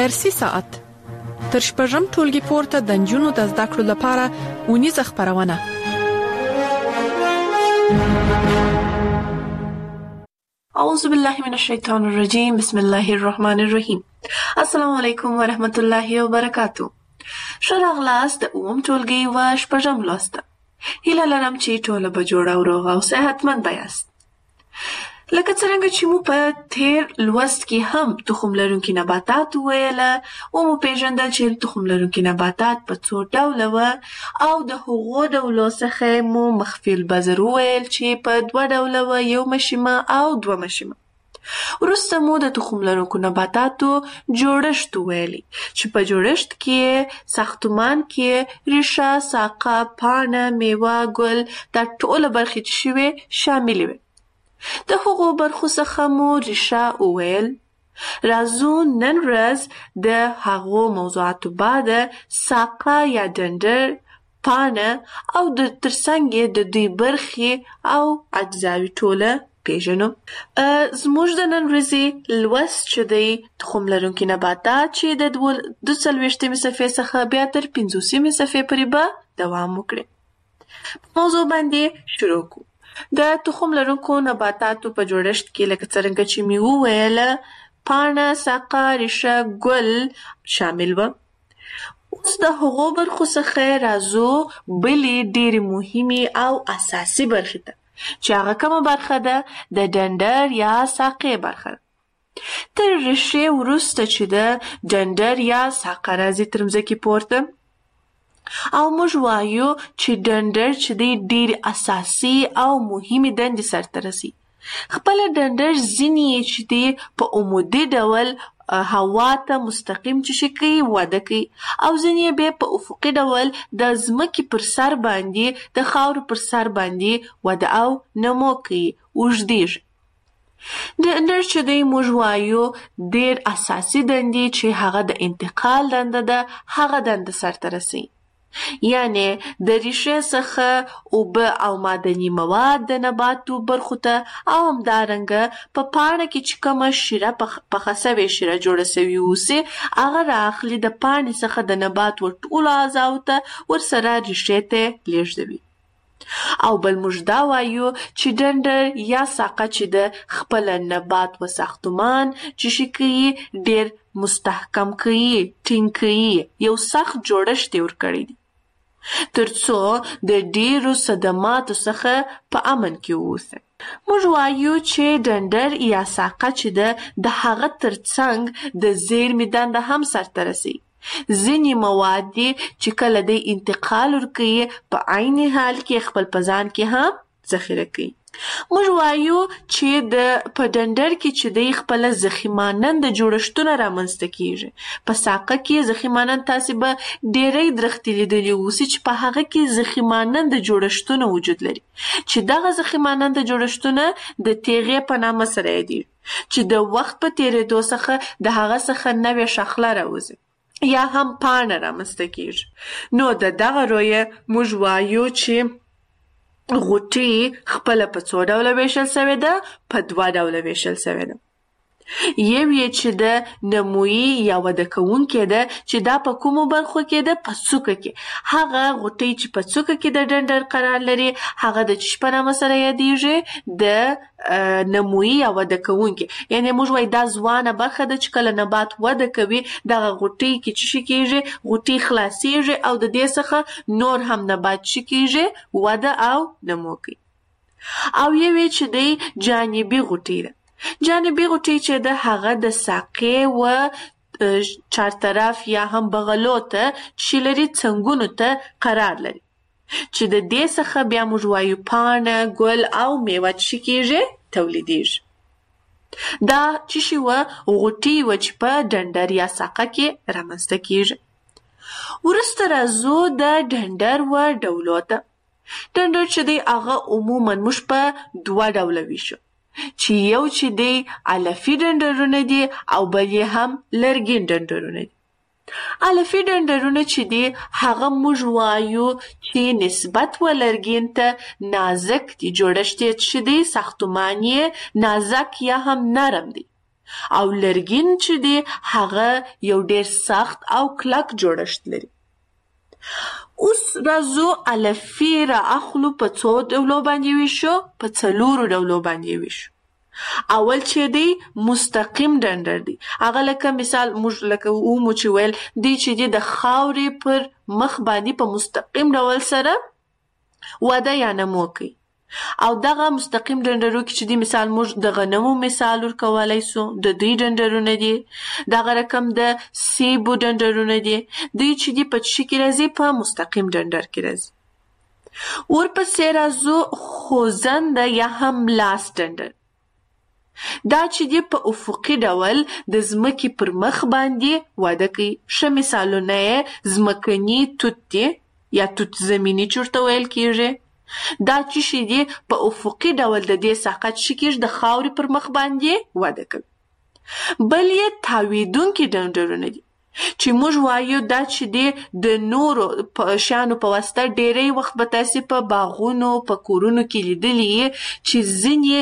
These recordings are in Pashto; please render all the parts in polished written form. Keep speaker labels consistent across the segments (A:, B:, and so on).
A: درسي ساعت تر شپږم ټولګي پورته د نجونو د زده کړو لپاره اونیزه خپرونه.
B: اعوذ بالله من الشیطان الرجیم. بسم الله الرحمن الرحیم. السلام علیکم ورحمت الله وبرکاتو. ښه راغلاست د اووم ټولګي و شپږم لوست. هیله لرم چې ټوله به جوړه او روغه او صحتمند یاست. لکه څرنګه چې مو په تیر لوست کې هم تخم لرونکي نباتات وویله او مو پیژندل چې تخم لرونکي نباتات په څو ډوله وه او د هغو ډولو څخه مو مخفي البذر وویل چې په دوه ډوله وه، یو مشیمه او دوه مشیمه. وروسته مو د تخم لرونکو نباتاتو جوړښت وویلی چې په جوړښت کې ساختمان کې ریښه، ساقه، پاڼه، میوه، ګل دا ټوله برخې چې شوې شاملې وې. د هغو برخو څخه مو ریښه وویل. راځو نن ورځ د هغو موضوعاتو بعد ساقه یا ډنډر، پاڼه او د ترڅنګ یې د دوی برخې او اجزاوې ټوله پیژنو. زموږ د نن ورځې لوست چې دی تخم لرونکي نباتات چې د 42 صفحې څخه بیا تر 50 صفحې پورې به دوام وکړي. موضوع باندې شروع کوو. د تخم لرونکو نباتاتو په جوړښت کې لکه څرنګه چې مې وویله پاڼه، ساقه، ریښه، ګل شامل وه. اوس د هغو برخو څخه راځو بلې ډېرې مهمې او اساسي برخې ته چې هغه کومه برخه ده؟ د ډنډر یا ساقې برخه. تر ریښې وروسته چې د ډنډر یا ساقه راځي تر مځکې پورته او موږ وایو چې ډنډر چې دی ډېرې اساسي او مهمې دندې سرته رسي. خپله ډنډر ځینې یې چې دی په عمودي ډول هوا ته مستقیم چې کوي وده کوي او ځینې یې بیا په افقي ډول د ځمکې پر سر باندې د خاورو پر سر باندې وده او نمو کوي، اوږدېږي. ډنډر چې دی موږ وایو ډېر اساسي دندې چې هغه د انتقال دنده ده هغه دنده سرته رسي. یعنی د ریښې څخه اوبه او معدني مواد د نباتو برخو ته او همدارنګه په پاڼه کې چې کومه شیره پخه سوې شیره جوړه سوې اوسي هغه رااخلي د پاڼې څخه د نبات ټولو اعضاو ته ورسره ریښې ته لیږدوي. او بل موږ دا وایو چې ډنډر یا ساقه چې د خپل نبات و ساختمان چې کوي ډېر مستحکم کوي، ټینګ کوي، یو سخت جوړښت یې ورکړی دی ترڅو د ډېرو صدماتو څخه په امن کې واوسي. موږ وایو چې ډنډر یا ساقه چې ده د هغه ترڅنګ د زیرمې دنده هم سرته رسي. ځینې مواد دي چې کله دی انتقال ورکوي په عین حال کې خپل په ځان کې هم ذخیره کوي. موږ وایو چې په ډنډر کې چې دی خپل ضخیمانند جوړښتونه رامنځته کیږي. په ساقه کې ضخیمانند تاسې به ډېری درختې لیدلي اوسي چې په هغه کې ضخیمانند جوړښتونه وجود لري چې دغه ضخیمانند جوړښتونه د تیغې په نامه سره یادېږي چې د وخت په تېرېدو څخه د هغه څخه نوې شاخله راوځي یا هم پاڼه رامنځته کیږي. نو د دغه رویه موږ وایو چې غوټې خپله په څو ډوله ویشل سوې ده؟ په 2 ډوله ویشل سوې ده. یو یې چې د نمویي یا وده کوونکې ده چې دا په کومو برخو کې ده؟ په څوکه کې. هغه غوټۍ چې په څوکه کې د ډنډر قرار لري هغه د چی په نامه سره یادېږي؟ د نمویي یا وده کوونکې. یعنی موږ وایو دا ځوانه برخه ده چې کله نبات وده کوي دغه غوټۍ کې چې کېږي غوټۍ خلاصېږي او د دې څخه نور هم نبات چې کېږي وده او نمو کوي. او یو یې چې دی جانبي غوټۍ ده. جانبي غوټۍ چې ده هغه د ساقې و چارطرف یا هم بغلو ته چې لري څنګونو ته قرار لري چې د دې څخه بیا موږ وایو پاڼه، ګل او میوه چې کېږي تولیدېږي. دا چې غوټۍ و چې په ډنډر یا ساقه کې رامنځته کېږي. وروسته راځو د ډنډر و ډولو ته. ډنډر چې دی هغه عموما موږ په 2 ډوله ویشو چې یو چې دی علفي ډنډرونه دي او بل یې هم لرګین ډنډرونه دي. علفي ډنډرونه چې دي هغه موږ وایو چې نسبت و لرګین ته نازک دي، جوړښت یې چې دی ساختمان یې نازک یا هم نرم دی. او لرګین چې دی هغه یو ډیر سخت او کلک جوړښت لري. اوس راځو الفی را اخلو په څو ډولو باندې ویشو، په 4 ډولو باندې ویشو. اول چې دی مستقیم ډنډر دی، هغه لکه مثال موږ لکه مو چې ویل دی چې دی د خاورې پر مخ باندې په مستقیم ډول سره وده یا نمو کوي. او دغه مستقیم ډنډرو کې چې دی مثال موږ د غنمو مثال ورکولای سو، د دوی ډنډرونه دي. دغه رقم د سیبو ډنډرونه دي، دوی چې دی په چی کې راځي، په مستقیم ډنډر کې راځي. ورپسې راځو خوځند یا هم لاس ډنډر. دا چې دی په افقي ډول د ځمکې پر مخ باندې وده کوي. ښه مثالونه یې ځمکني توت دی یا توت زمینی چې ورته ویل کیږي. دا چې دی په افقي ډول د دې ساقط شي کېږي د خاورې پر مخ باندې وده کوي. بل یې تاویدونکي ډنډرونه دي چې موږ وایو دا چې دی د نورو شیانو په واسطه ډېری وخت به تاسې په باغونو په کورونو کې لیدلي چې ځینې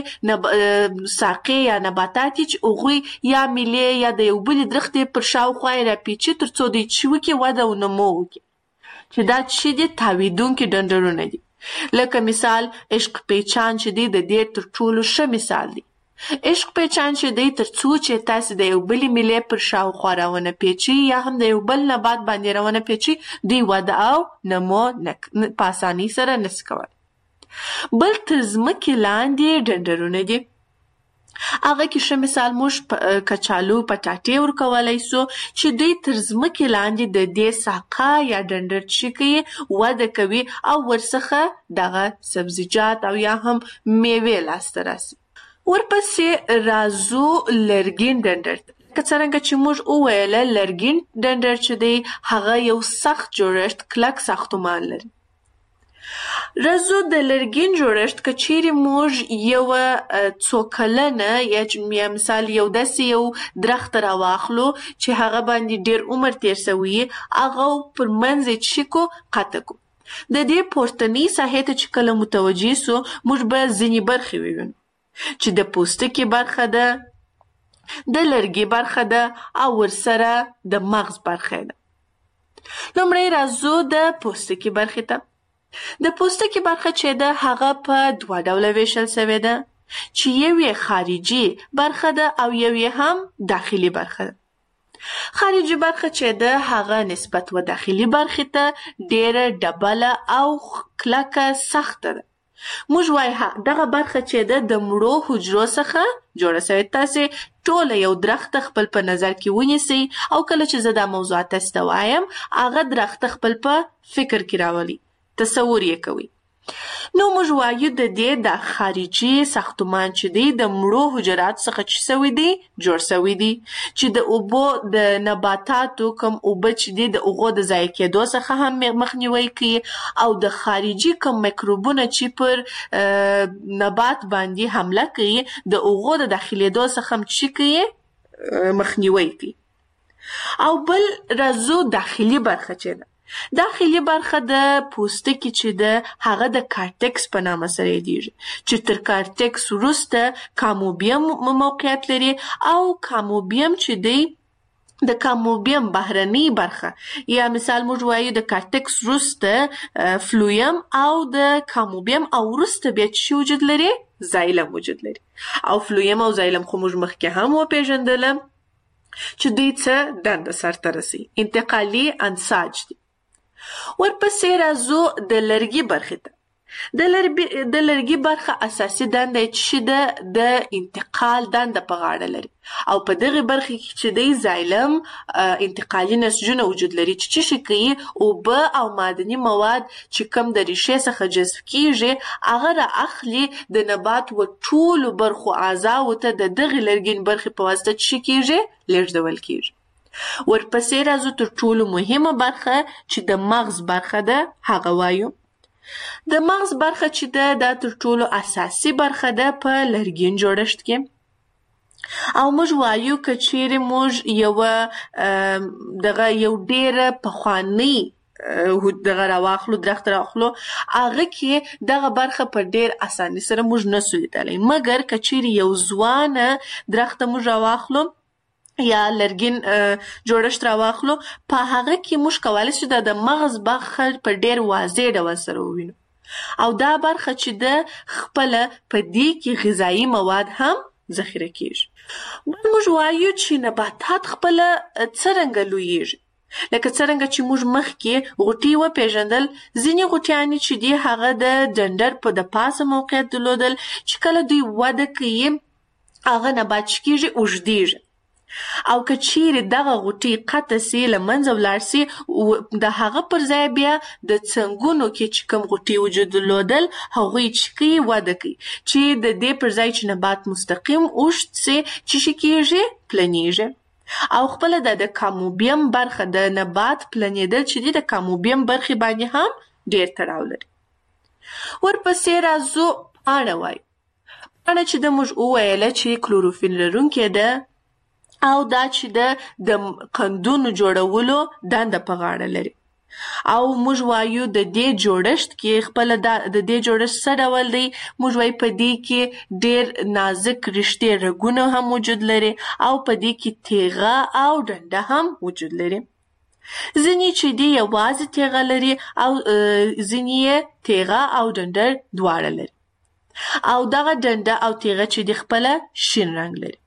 B: ساقې یا نباتات چې هغوی یا میلې یا د یو بلې درختې پر شاوخوا یې راپیچي تر څو دوی چې وکړي وده او نمو وکړي، چې دا چې دی تاویدونکي ډنډرونه دي. لکه مثال عشق پیچان چې دی د دې تر ټولو ښه مثال دی. عشق پیچان چې دی تر څو چې تاسې د یو بلې میلې پر شاوخوا راونه پیچي یا هم د یو بل نبات باندې راونه پیچي، دوی وده او نمو په اسانۍ سره نشي کولی. بل تر ځمکې لاندې ډنډرونه دي، هغه کې ښه مثال موږ کچالو پټاټې ورکولای سو چې دوی تر ځمکې لاندې د دې ساقه یا ډنډر چې کوي وده کوي او ورڅخه دغه سبزیجات او یا هم میوې لاسته راسي. ورپسې راځو لرګین ډنډر. که څرنګه چې موږ وویله لرګین ډنډر چې دی هغه یو سخت جوړښت کلک ساختمان لري. راځو د لرګین جوړښت که چیرې موږ یو څو کلنه یا مثال یو داسې یو درخت راواخلو چې هغه باندې ډیر عمر تیر سوی، هغه پر منځ یې چې کو قطع کو. د دې پورتنۍ ساحې ته چې کله متوجه سو موږ به ځینې برخې ووینو چې د پوستکي برخه ده، د لرګي برخه ده او ورسره د مغز برخه ده. لومړی راځو د پوستکي برخې ته. د پوستکي برخه چې ده هغه په 2 ډوله ویشل سوې ده چې یو یې خارجي برخه ده او یو یې هم داخلي برخه ده. خارجي برخه چې ده هغه نسبت و داخلي برخې ته ډیره ډبله او کلکه سخته ده. موږ وایو دغه برخه چې ده د مړو حجرو څخه جوړه سوې. تاسې ټوله یو درخت خپل په نظر کې ونیسئ او کله چې زه دا موضوع تاسې ته وایم هغه درخت خپل په فکر کې راولي، تصور یې کوي. نو موږ وایو د دې د خارجي ساختمان چې دی د مړو حجرات څخه چې سوی دی جوړ سوی دی چې د اوبو د نباتاتو کم اوبه چې دی د اوغو د ضایع کېدو څخه هم مخنیوی کوي او د خارجي کم میکروبونه چې پر نبات باندې حمله کوي د اوغو د داخلېدو څخه هم چې کوي مخنیوی کوي. او بل راځو داخلي برخه چې ده. داخلي برخه د پوستکي چې ده هغه د کارټکس په نامه سره یادیږي چې تر کارټکس وروسته کاموبیم موقعیت لري او کاموبیم چې دی د کاموبیم بهرنۍ برخه یا مثال موږ وایو د کارټکس وروسته فلویم او د کاموبیم او وروسته بیا چې وجود لري زایلم وجود لري. او فلویم او زایلم خو موږ مخکې هم وپېژندل چې دوی څه دنده سرته رسوي، انتقالي انساج دي. ورپسې راځو د لرګي برخې ته. د لرګي برخه اساسي دنده چې د انتقال دنده په غاړه لري او په دغه برخه کې چې د زایلم انتقالي نسجونه وجود لري چې شي کوي اوبه او معدني مواد چې کم د ریښې څخه جذب کیږي هغه را اخلي د نبات و ټولو برخو اعضاو ته د دغه لرګین برخې په واسطه چې کیږي لېږدول کیږي. ورپسې راځو تر ټولو مهمه برخه چې د مغز برخه ده هغه وایو. د مغز برخه چې ده دا تر ټولو اساسي برخه ده په لرګین جوړښت کې او موږ وایو که چیرې موږ یو ډیره پخوانۍ دغه راواخلو درخت راواخلو هغه کې دغه برخه په ډیر اساني سره موږ نسو لیدلی. مګر که چیرې یو ځوانه درخت موږ راواخلو یا لرګین جوړښت راواخلو په هغه کې موږ کولی شو د مغز برخه په ډیر واضح ډول سره ووینو او دا برخه چې د خپله په دې کې غذایي مواد هم ذخیره کیږي. موږ وایو چې نباتات خپله څرنګه لویږي. لکه څرنګه چې موږ مخکې غوټۍ وپېژندل، ځینې غوټیانې چې دي هغه د ډنډر په د پاسه موقعیت درلودل چې کله دوی وده کوي هغه نبات چې کیږي اوږدیږي او که چیرې دغه غوټۍ قطع سي له منځه ولاړ سي د هغه پر ځای بیا د څنګونو کې چې کوم غوټۍ وجود درلودل هغوی چې کوي وده کوي چې د دې پر ځای چې نبات مستقیم اوږد سي چې شي کیږي پلنیږي او خپله د کاموبیم برخه د نبات پلنېدل چې دي د کاموبیم برخې باندې هم ډیر تړاو لري. ورپسې راځو پاڼه وایو. پاڼه چې د موږ وویله چې کلوروفیل لرونکې ده او دا چې د قندونو جوړولو دنده په غاړه لري او موږ وایو د دې جوړښت کې خپله د دې جوړښت څه ډول دی. موږ وایو په دې کې ډېر نازک رشتې رګونه هم وجود لري او په دې کې تیغه او ډنډه هم وجود لري. ځینې چې دي یوازې تیغه لري او ځینې یې تیغه او ډنډه دواړه لري او دغه ډنډه او تیغه چې دي خپله شین رنګ لري.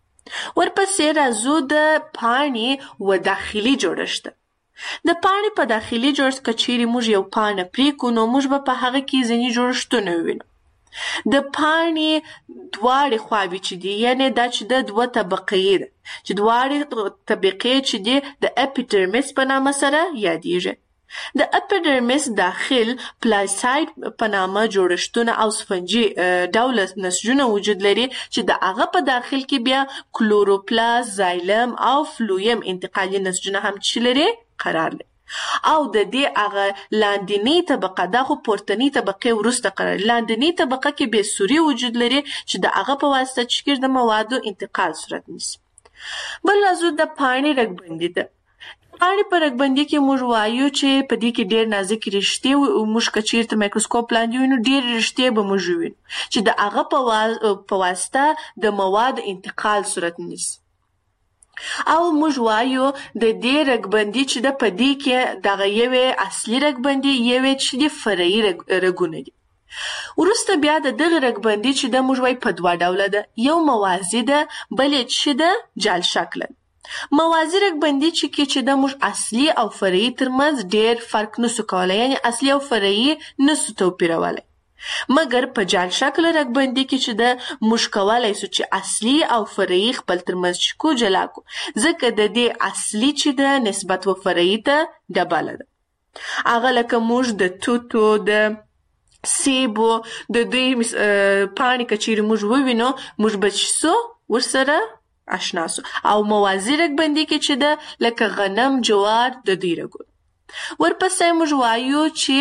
B: ورپسې راځو د پاڼې و داخلي جوړښت. د پاڼې په داخلي جوړښت که چیرې موږ یو پاڼه پرېکړو نو موږ به په هغه کې ځینې جوړښتونه ووینو. د پاڼې دواړې خواوې چې دي یعنې دا چې د دوه طبقې ده چې دواړې طبقې چې دي د اپیډرمیس په نامه سره یادیږي. د اپیډرمیس داخل پلاساید په نامه جوړښتونه او سفنجي ډوله نسجونه وجود لري چې د هغه په داخل کې بیا کلوروپلاست، زایلم او فلویم انتقالي نسجونه هم چې لري قرار لري او د دې هغه لاندنۍ طبقه دا خو پورتنۍ طبقې وروسته قرار لري. لاندنۍ طبقه کې بې سوري وجود لري چې د هغه په واسطه چې د موادو انتقال صورت نیسي. بل راځو د پاڼې رګبندي ده. پاڼې په رګبندي کې موږ وایو چې په دې کې ډېر نازک رشتې موږ که چېرته مایکروسکوپ لاندې وینو ډېر رشتې به موږ وینو چې د هغه په واسطه د موادو انتقال صورت نیسي او موږ وایو د دې رګبندي چې د په دې کې دغه یوې اصلي رګبندي یوې چې د فرعي رګونه دي. وروسته بیا د دغه رګبندي چې د موږ وایو په دوه ډوله ده. یو موازي ده بل یې چې د جال شکله. موازي رګبندي چې د موږ اصلي او فرعي ترمنځ ډېر فرق نسو کولی یعنې اصلي او فرعي نسو توپیرولی. مګر په جال شکل رګبندي کې چې د موږ کولی سو چې اصلي او فرعي خپل ترمنځ چې کو جلا کو ځکه د دې اصلي چې د نسبت و فرعي ته ډبله ده. هغه لکه موږ د توتو د سیبو د دوی پاڼې که چیرې موږ ووینو موږ به چې سو ورسره آشنا سو او موازي رګبندي کې چې ده لکه غنم جوار د دوی رګونه. ورپسې موږ وایو چې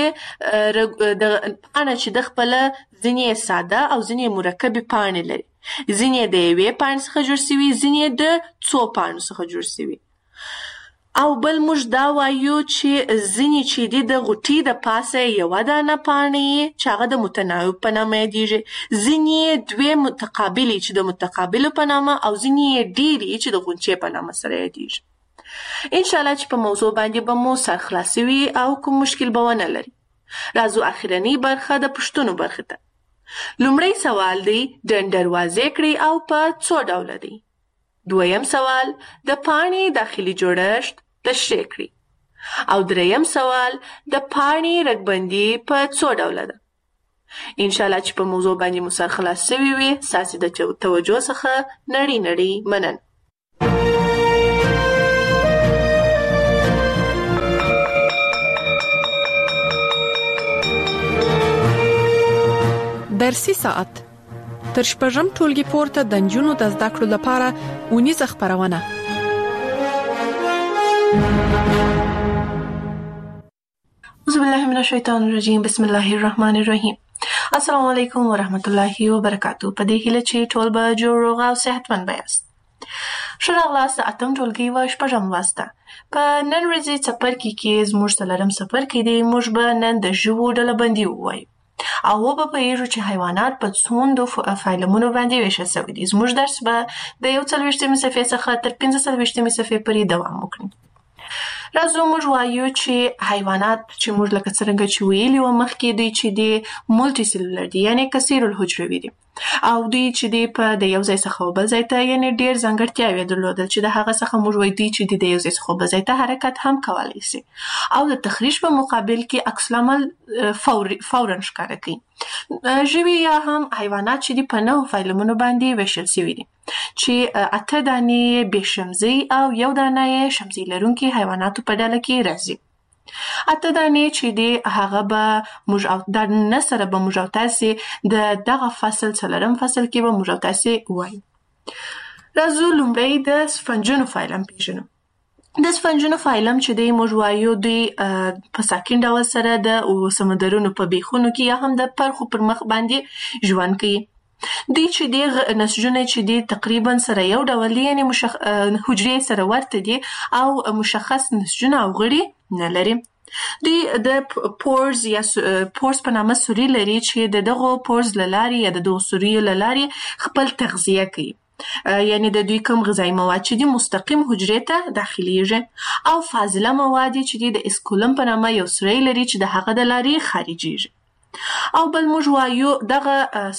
B: پاڼه چې د خپله ځینې ساده او ځینې مرکبې پاڼې لري. ځینې د یوې پاڼې څخه جوړ سوي ځینې د څو پاڼو څخه جوړ سوي او بل موږ دا وایو چې ځینې چې دي د غوټۍ د پاسه یوه دانه پاڼې چې هغه د متناوب په نامه یادیږي. ځینې دوې متقابلې چې د متقابلو په نامه او ځینې ډېرې چې د غونچې په نامه سره یادیږي. انشاءالله چې په موضوع باندې به مو سر خلاص وي او کوم مشکل به ونه لري. راځو اخرنۍ برخه د پوښتنو برخه ته. لومړی سوال دی ډنډر واضح کړئ او په څو ډوله دی. دویم سوال د پاڼې داخلي جوړښت تشریح کړئ او دریم سوال د پاڼې رګبندي په څو ډوله ده. انشاءالله چې په موضوع باندې مو سر خلاص شوي وي. ستاسې د توجه څخه نړۍ مننه.
A: درسي ساعت تر شپږم ټولګي پورته د نجونو د زده کړو لپاره اونیزه خپرونه.
B: أعوذ بالله من الشیطان الرجیم. بسم الله الرحمن الرحیم. السلام علیکم ورحمت الله وبرکاتو. په دې هیله چې ټول به جوړ روغ او صحتمند یاست. ښه راغلاست د اتم ټولګي و شپږم لوست ته. په نن ورځې څپرکي کې زموږ څلورم څپرکی دی. موږ به نن د ژوو ډلبندي ووایو او وپوهیږو چې حیوانات په څومره فایلمونو باندې ویشل شوي دي. زموږ درس به د 41مې صفحې څخه تر 45مې صفحې پورې دوام وکړي. راځو موږ وایو چې حیوانات چې موږ لکه څرنګه چې ویلي وو مخکې دوی چې دي مولټي سیلولر دي، یعنې کثیر الحجروي دي او دوی چې دي په د یو ځای څخه بل ځای ته یعنې ډېر ځانګړتیاوې درلودل چې د هغه څخه موږ وایو دوی چې دي د یو ځای څخه بل ځای ته حرکت هم کولی شي او د تخریش په مقابل کې عکس العمل فوراً ښکاره کوي. ژوي یا هم حیوانات چې دي په 9 فایلمونو باندې ویشل شوي دي چې 8 دانې بې شمزۍ او 1 دانه یې شمزۍ لرونکي حیواناتو په ډله کې راځي. 8 دانې چې دي هغه به موږ او د نه سره به موږ او تاسې د دغه فصل څلورم فصل کې به موږ او تاسې وایو. راځو لومړی د سفنجونو فایلم پیژنو. د سفنجونو فایلم چې دی موږ وایو دوی په ساکن ډول سره د سمندرونو په بیخونو کې یا هم د پرخو پر مخ باندې ژوند کوي. دوی چې دی نسجونه چې دی تقریبا سره یو ډول دي، یعنې حجرې سره ورته دي او مشخص نسجونه او غړي نه لري. دوی د پورز یا پورز په نامه سوري لري چې د دغو پورز له لارې یا د دغو سوریو له لارې خپل تغذیه کوي، یعنی د دوی کوم غذایی مواد چې دي مستقیم حجرې ته داخليږي او فاضله مواد چې دي د اسکولم په نامه یو سوری لري چې د هغه د لارې خارجيږي. او بل موږ وایو دغه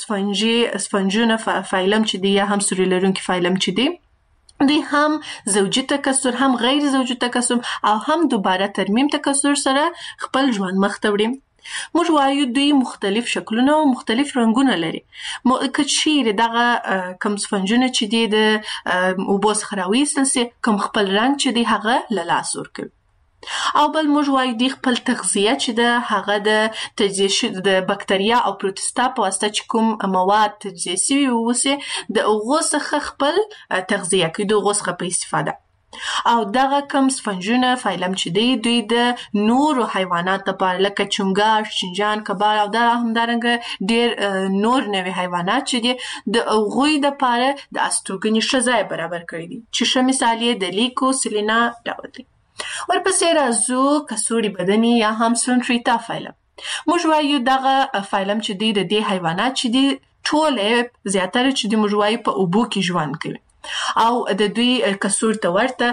B: سفنجونه فایلم چې دی یا هم سوری لرونکي فایلم چې دی دوی هم زوجي تکثر هم غیر زوجي تکثر او هم دوباره ترمیم تکثر سره خپل ژوند مخ ته وړي. موږ وایو دوی مختلف شکلونه او مختلف رنګونه لري. که چیرې دغه کوم سفنجونه چې دی د اوبو څخه راویستل سي کوم خپل رنګ چې دی هغه له لاسه ورکوي. او بل موږ وایو دوی خپل تغذیه چې د هغه د تجزیه د بکتریا او پروتستا په واسطه چې کوم مواد تجزیه شوي اوسي د هغو څخه خپل تغذیه کوي، د هغو څخه په استفاده. او دغه کوم سفنجونه فایلم چې دی دوی د نورو حیوانات لپاره لکه چنګاښ، چنجان، کبار او همدارنګه ډېر نور نوي حیوانات چې دي د هغوی دپاره د استوګنې ښه ځای برابر کړی دي چې ښه مثال یې د لیکو سلینا ډول دی. ورپسې راځو کڅوړي بدني یا هم سلونټریتا فایلم. موږ وایو دغه فایلم چې دی د دې حیوانات چې دی ټوله زیاتره چې دی موږ وایو په اوبو کې ژوند کوي او د دوی کڅوړ ته ورته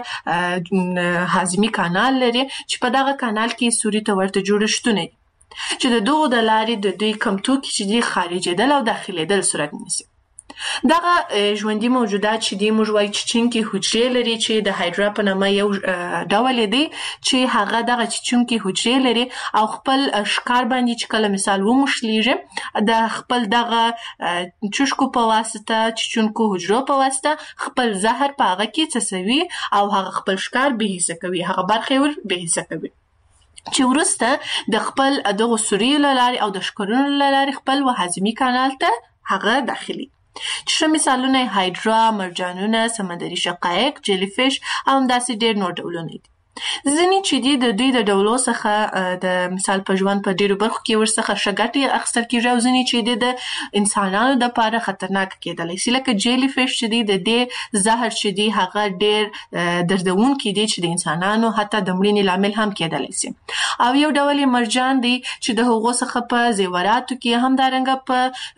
B: هاضمي کانال لري چې په دغه کانال کې سوري ته ورته جوړښتونه دي چې د دغو د لارې د دوی کوم توکي چې دی خارجېدل او داخلېدل صورت نیسي. دغه ژوندي موجودات چې دی موږ وایو چیچونکي حجرې لري چې د هایډرا په نامه یو ډول دی چې هغه دغه چیچونکي حجرې لري او خپل ښکار باندې چې کله مثال وموښلیږي د خپل دغه چوشکو په واسطه چیچونکو حجرو په واسطه خپل زهر په هغه کې څڅوي او هغه خپل ښکار بېحسه کوي، هغه برخې ور بېحسه کوي چې وروسته د خپل دغو سوریو له لارې او د ښکرونو له لارې خپل هاضمي کانال ته هغه داخلي. چې ښه مثالونه یې هایډرا، مرجانونه، سمندري شقایق، جیلی فیش او همداسې ډېر نور ډولونه دي. ځینې چې دي د دوی د ډولو څخه د مثال په ژوند په ډېرو برخو کې ورڅخه ښه ګټې اخیستل کېږي او ځینې چې دي د انسانانو دپاره خطرناکه کېدلی شي، لکه جیلی فیش چې دي د دې زهر چې دي هغه ډېر دردونکي دي چې د انسانانو حتی د مړینې لامل هم کېدلی شي. او یو ډول یې مرجان دی چې د هغو څخه په زیوراتو کې همدارنګه په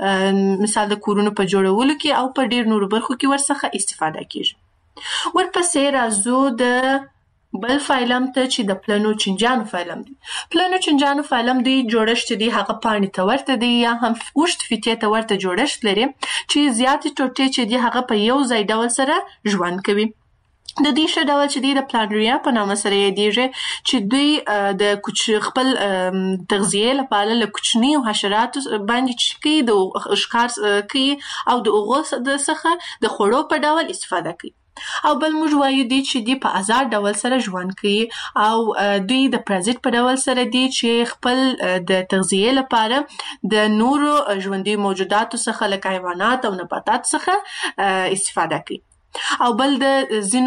B: مثال د کورونو په جوړولو کې او په ډېر نورو برخو کې ورڅخه استفاده کېږي. ورپسې راځو د بل فایلم ته چې د پلنو چنجانو فایلم دی. پلنو چنجانو فایلم دی جوړښت دی هغه پاڼې ته ورته دی یا هم اوږد فیتې ته ورته جوړښت لري چې زیاتې ټوټې چې دی هغه په یو ځای ډول سره ژوند کوي. د دې ښه ډول چې دی د پلانریا په نامه سره یادېږي چې دوی د خپل تغذیې لپاره له کوچنیو حشراتو باندې چې کوي د ښکار کوي او د هغو څخه د خوړو په ډول استفاده کوي. او بل موږ وایو دی چې دی په آزاد ډول سره ژوند کوي او دوی د پرازیت په ډول سره دی چې خپل د تغذیې لپاره د نورو ژوندي موجوداتو څخه لکه حیوانات او نباتات څخه استفاده کوي. او بل د ځینو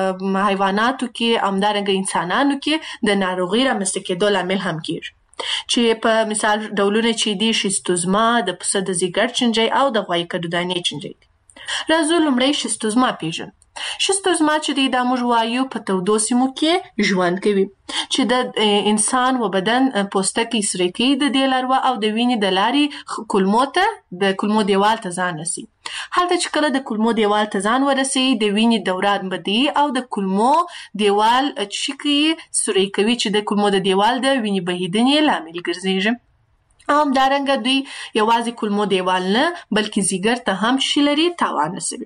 B: حیواناتو کې همدارنګه انسانانو کې د ناروغۍ رامنځته کېدو لامل هم کېږي چې په مثال ډولونه چې دي شیستوزما، د پسه د ځیګر چنجۍ او د غوایي کدودانې چنجۍ دي. راځو لومړی شیستوزما پیژنو. شیستوزما چې دی دا موږ وایو په تودو سیمو کې ژوند کوي چې د انسان و بدن پوستکی سره کوي د دې لاروا او د وینې د لارې کولمو ته د کولمو دیوال ته ځان رسي. هلته چې کله د کولمو دیوال ته ځان ورسي د وینې دوران بدی او د کولمو دیوال چې سره کوي چې د کولمو د دیوال د وینې بهیدنې لامل ګرځي. همدارنګه دوی یوازې کولمو دیوال نه بلکې ځیګر ته هم شلري تاوان رسوي.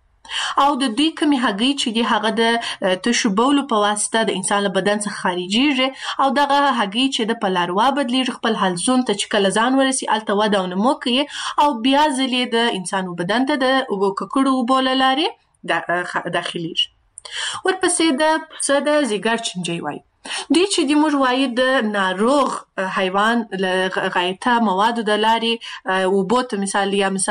B: او د دوی کمی هګۍ چې دی هغه د تشو بولو په واسطه د انسان له بدن څخه خارجيږي او دغه هګۍ چې د پلاروا بدلیږي خپل حلزون ته چې کله ځان ورسي الته وده او نمو کوي او بیا ځلې د انسان بدن ته د اوبو ککړو اوبو له لارې داخليږي. ورپسې د پسه د ځیګر چنجي وایي دوی چې دی موږ وایو د ناروغ حیوان غایطه موادو د لارې اوبو ته مثال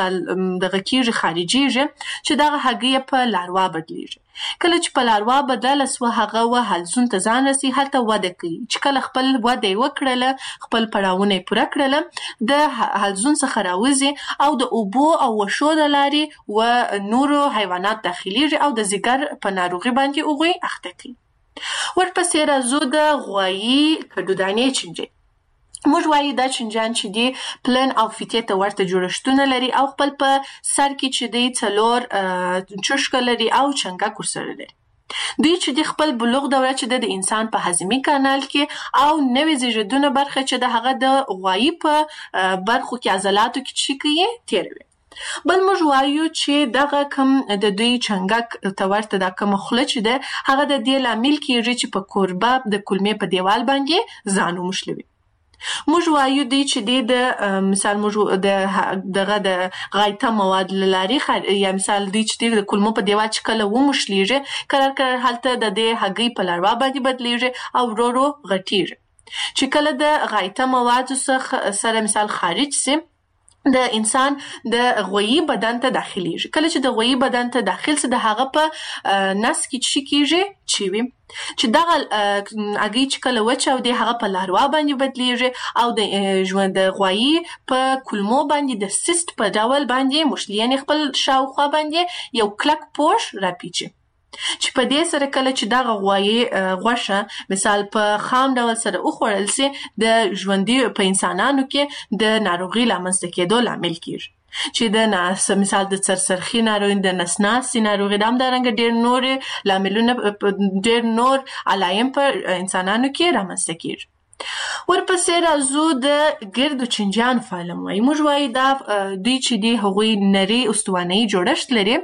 B: دغه کیږي خارجيږي چې دغه هګۍ په لاروا بدلیږي. کله چې په لاروا بدله سوه هغه و حلزون ته ځان رسي هلته وده کوي چې کله خپل وده وکړله خپل پړاوونه پوره کړله د حلزون څخه راوځي او د اوبو او وشو د لارې و نورو حیوانات داخليږي او د ځیګر په ناروغي باندې هغوی اخته کوي. ورپسې راځو د غوایي کډودانې چنجي. موږ وایو دا چنجان چې دی پلن او فیتې ته ورته جوړښتونه لري او خپل په سر کې چې دی څلور چشکه لري او چنګک ورسره لري. دوی چې دی خپل بلوغ دوره چې د انسان په هضمي کانال کې او نوې زیږیدونه برخه چې د هغه د غوایي په برخو کې عضلاتو کې چې کوي تیروي. بل موږ وایو چې دغه کم د دوی چنګک ته ورته دا کوم خوله چې ده هغه د دې لامل کېږي چې په کوربه د کولمې په دیوال باندې ځان وموښلوي. موږ وایو دی چې دی د مثال موږ دغه د غایطه مواد له لارې یا مثال دی چې دی د کولمو په دیوال چې کله وموښلیږي کله هلته د دې هګۍ په لاروا باندې بدلیږي او ورو ورو غټیږي چې کله د غایطه موادو سره مثال خارج سي د انسان د غویی بدن ته داخليږي. کله چې د غویی بدن ته داخل سي د هغه په نس کې چې کیږي چوي چې دغه هګۍ چې کله وچه او د هغه په لاروا باندې بدلیږي او د ژوند د غویی په کولمو باندې د سیست په ډول باندې مشلیان خپل شاوخوا باندې یو کلک پوش راپیچي چې په دې سره کله چې دغه غوایي غوښه مثال په خام ډول سره وخوړل سي د ژوندي په انسانانو کې د ناروغي لامنځته کېدو لامل کیږي چې د مثال د سرسرخي ناروغي د نسناسي ناروغي د همدارنګه ډېر نور لاملونه ډېر نور علایم په انسانانو کې رامنځته کیږي. ورپسې راځو د ګردو چنجیانو فعالم وایي. موږ وایو دا دوی چې دی هغوی نري استوانه‌یي جوړښت لري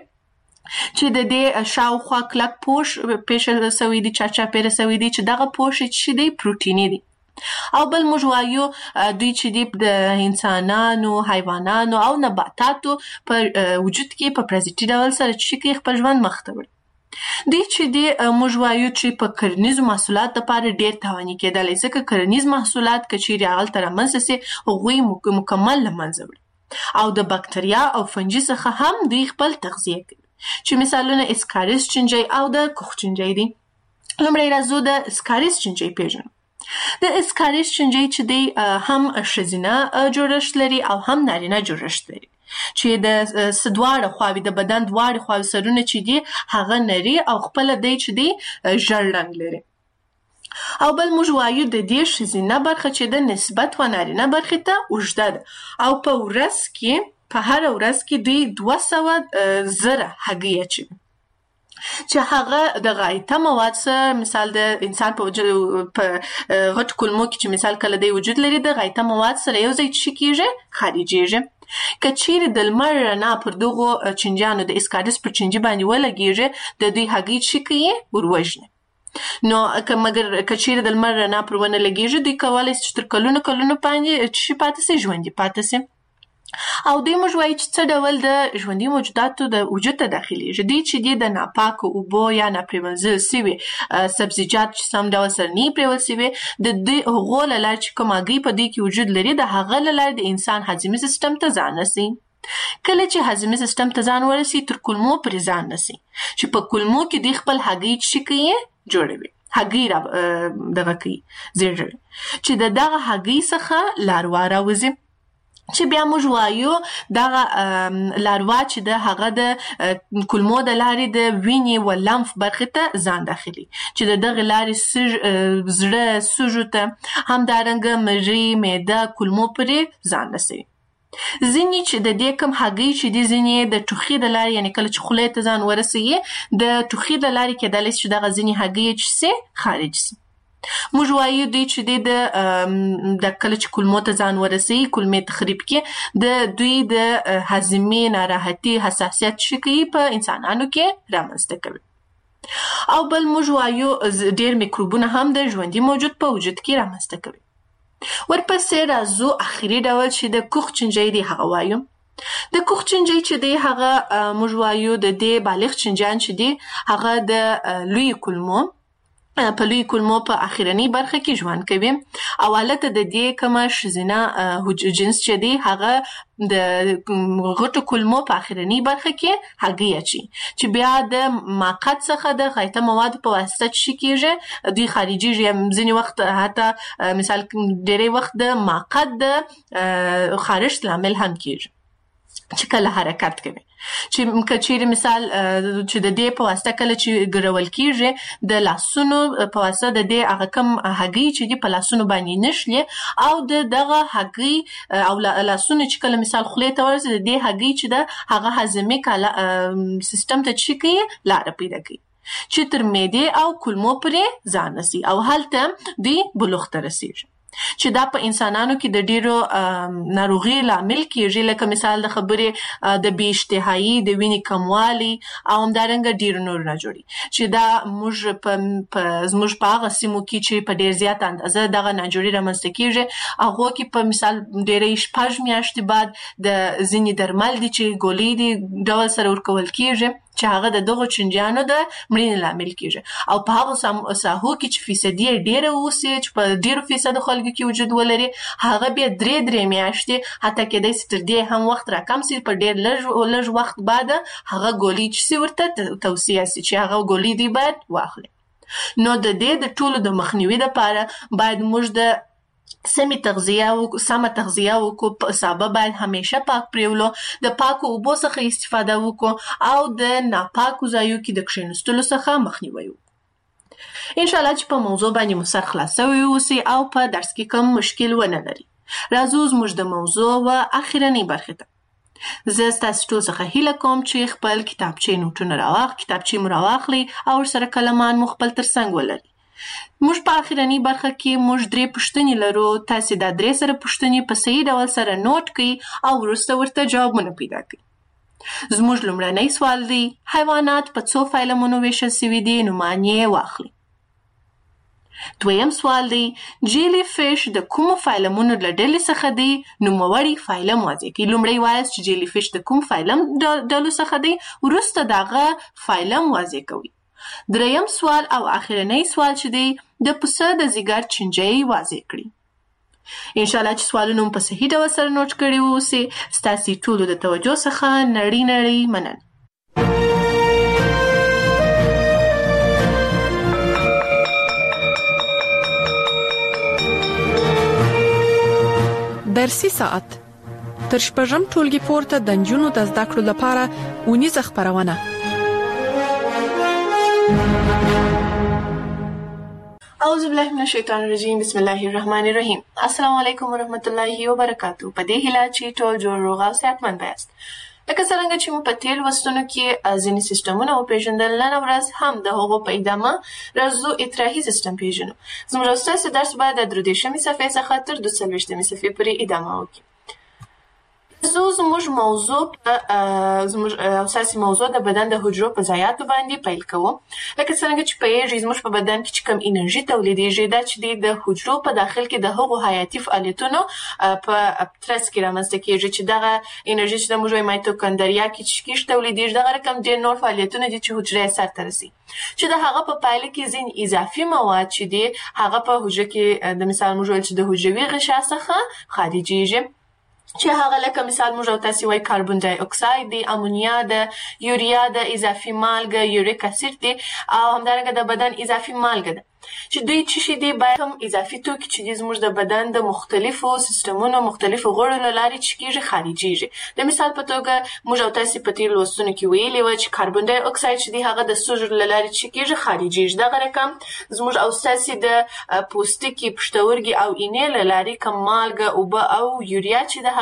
B: چې د دې شاوخوا کلک پوش پیښه سوی دی چاچا پیره سوی دی چې دغه پوش چې دی پروتینی دی. او بل موږ وایو دوی چې دی د انسانانو حیوانانو او نباتاتو په وجود کې په پرازیتي ډول سره چې خپل ژوند مخ ته وړي. دوی چې دی موږ وایو چې په کرنیزو محصولات لپاره ډېر تاواني کېدلی ځکه کرنیز محصولات که چیرې هغلته رامنځته سي هغوی مکمل له منځه وړي او د بکتریا او فنجي څخه هم دوی خپل تغذیه کوي چې مثالونه اسکاریس چنجي او د کوخ چنجي دي. لومړی راځو د اسکاریس چنجي پیژنو. د اسکاریس چنجي چې دی هم ښځینه جوړښت لري او هم نارینه جوړښت لري چې د دواړه خواوې د بدن دواړه خواوې سرونه چې دی هغه نري او خپل دی چې دی ژړ رنګ لري. او بل موږ وایو د دې ښځینه برخه چې د نسبت و نارینه برخې ته اوږده ده او په ورځ کې په هر ورځ کې دوی 200,000 هګۍ اچوي چې هغه د غایطه مواد سره مثال د انسان په غټ کولمو کې چې مثال کله دی وجود لري د غایطه مواد سره یو ځای چې کیږي خارجيږي. که چیرې د لمر رڼا پر دغو چنجیانو د اسکاریس پر چنجي باندې ولګیږي د دوی هګۍ چې کوي وروژني. نو مګر که چیرې د لمر رڼا پر ونه لګیږي دوی کولی شي چې تر کلونو باندې چې پاتې سي ژوندي پاتې سي. او دوی موږ وایو چې څه ډول د ژوندي موجوداتو د وجود ته داخليږي. دوی چې دی د ناپاکو اوبو یا ناپریمنځل سوي سبزیجات چې سم ډول سره نه پرېول سوي د دوی هغو له لارې چې کوم هګۍ په دوی کې وجود لري د هغه له لارې د انسان هضمي سیستم ته ځان رسي. کله چې هضمي سیستم ته ځان ورسي تر کولمو پرې ځان رسي چې په کولمو کې دوی خپل هګۍ چې کوي جوړوي هګۍ دغه کوي زیږوي چې د دغه هګۍ څخه لاروا راوځي چې بیا موږ وایو دغه لاروا چې د هغه د کولمو د لارې د وینې و لمف برخې ته ځان داخلي چې د دغه لارې زړه سږو ته همدارنګه مری معده کولمو پورې ځان رسوي. ځینې چې د دې کوم هګۍ چې دي ځینې د ټوخي د لارې یعنی کله چې خولې ته ځان ورسوي د ټوخي د لارې کېدلی چې دغه ځینې هګۍ چې سي خارج سي. موږ وایو دوی چې د کله چې کولمو ته ځان ورسوي کولمې تخریب کې د دوی د هاضمې ناراحتي حساسیت چې کوي په انسانانو کې رامنځته کوي. او بل موږ وایو ډېر میکروبونه هم د ژوندي موجود په وجود کې رامنځته کوي. ورپسې راځو اخري ډول چې د کوخ چنجۍ دی هغه وایو. د کوخ چنجۍ چې دی هغه موږ وایو د دې بالغ چنجان چې دی هغه د لوی کولمو په لوی کولمو په اخرنی برخه کې ژوند کوي او حالت د دې کومه ښځینه جنس چې دی هغه د غټو کولمو په اخرنی برخه کې هګۍ اچي چې بیا د ماقات څخه د غایطه مواد په واسطه چې کېږي دوی خارجيږي. ځینې وخت حتی مثال ډېری وخت د ماقات د خارښت لامل هم کېږي چې کله حرکت کوي چې کچېرې مثال چې د دې په واسطه کله چې ګرول کېږي د لاسونو په واسطه د دې هغه کم هګۍ چې دي په لاسونو باندې نشلي او دغه هګۍ او لاسونو چې کله مثال خولې ته ورسي د دې هګۍ چې د هغه هاضمې سیستم ته چې کوي لاره پیدا کوي چې تر معدې او کولمو پورې ځان رسي او هلته دوی بلوغ ته رسیږي چې دا په انسانانو کې د ډیرو ناروغي لامل کېږي لکه مثال د خبرې د بې اشتهایي د وینې کموالي او همدارنګه ډیر نور نه جوړي چې دا زموږ په هغه سیمو کې چې په ډیر زیات اندازه دغه ناجوړي رامنځته کېږي هغو کې په مثال ډېرې 6 میاشتې بعد د ځینې درمل دي چې ګولۍ دي ډول سره ورکول کېږي چې هغه د دغو چنجیانو د مړینې لامل کېږي او په هغو ساحو کې چې فیصدي ډېره اوسي چې په ډېرو فیصدو خلکو کې وجود ولري هغه بیا درې میاشتې حتی کېدای شي تر دې هم وخت راکم سي په ډېر لږ وخت بعد هغه ګولۍ چې سي ورته توصیه سي چې هغه ګولۍ دی باید واخلي. نو د دې د ټولو د مخنیوي لپاره باید موږ د سمه تغذیه وکړو. سابه باید همیشه پاک پریولو د پاکو اوبو څخه استفاده وکړو او د ناپاکو ځایو کې د کښېنستلو څخه مخنیوي وکړو. ان شاء الله چې په موضوع باندې مو سر خلاصوي اوسي او په درس کې کوم مشکل ونه لري. راځو زموږ د موضوع و اخرنۍ برخې ته. زه ستاسو ټول څخه هیله کوم چې خپل کتابچې مو راواخلئ او ورسره کلمان مو خپل ترڅنګ ولرئ. موږ په اخرنۍ برخه کې موږ 3 پوښتنې لرو. تاسو دا 3 سره پوښتنې په صحیح ډول سره نوٹ کړئ او وروسته ورته جوابونه پیدا کړئ. زموږ لومړنی سوال دی حیوانات په څو فایلمونو ویشل شوي دي نو معنی واخلئ. دویم سوال دی جیلی فیش د کومو فایلمونو له ډلې څخه دی نوموړی فایلم واضح کړئ. لومړی وایاست چې جیلی فیش د کوم فایلم ډلو څخه دی وروسته دغه فایلم واضح کوئ. دریم سوال او اخرنۍ سوال چې دی د پسه د ځیګر چنجۍ واضح کړي. ان شاء الله چې سوالونه په صحیح ډول سره نوٹ کړي اوسئ. ستاسو ټولو د توجه څخه نړۍ مننه.
A: درسي ساعت تر شپږم ټولګي پورته د نجونو د زده کړو لپاره اونیزه خپرونه.
B: اعوذ بالله من الشیطان الرجیم بسم الله الرحمن الرحیم. السلام علیکم ورحمۃ اللہ وبرکاتہ. په دې هیله چې ټول جوړ روغ او صحتمند یاست. لکه څنګه چې مو په تیر وختونو کې ځینې سیستمونه وپېژندل نن ورځ هم د هغو په ادامه راځو اطراحي سیستم پیژنو. زموږ ستاسو درس به د 3 صفحې څخه تر 42 صفحې پورې ادامه وکړي. زموږ موضوع اساسي موضوع د بدن د حجرو په ځایاتو باندې پیل کوو. لکه څنګه چې پوهیږئ زموږ په بدن کې چې کوم انرژي تولیدېږي دا چې د حجرو په داخل کې د هغو حیاتي فعالیتونو په ترڅ کې رامنځته کېږي چې دغه انرژي چې د موږ مایتوکاندریا کې تولیدېږي دغه رقم ډېر نور فعالیتونه دي چې حجره یې سرته رسي چې د هغه په پایله کې ځینې اضافي مواد چې دي هغه په حجره کې د مثال موږ ویل چې د حجروي غشا څخه خارجېږي چې هغه لکه مثال موږ او تاسو وایي کاربن ډای اکساید دی، امونیا ده، یوریا ده، اضافي مالګه یوریک اسید دی او همدارنګه د بدن اضافي مالګه ده. چې دوی چې شي دي باید کوم اضافي توکي چې دي زموږ د بدن د مختلفو سیستمونو مختلفو غړو له لارې چې کېږي خارجېږي. د مثال په توګه موږ او تاسې په تېرو لوستونو کې ویلي وه چې کاربن ډای اکساید چې دی هغه د سږو له لارې چې کېږي خارجېږي. دغه رقم زموږ او ستاسې د پوستکي، پښتورګي او اینې له لارې کوم مالګه، اوبه او یوریا چې ده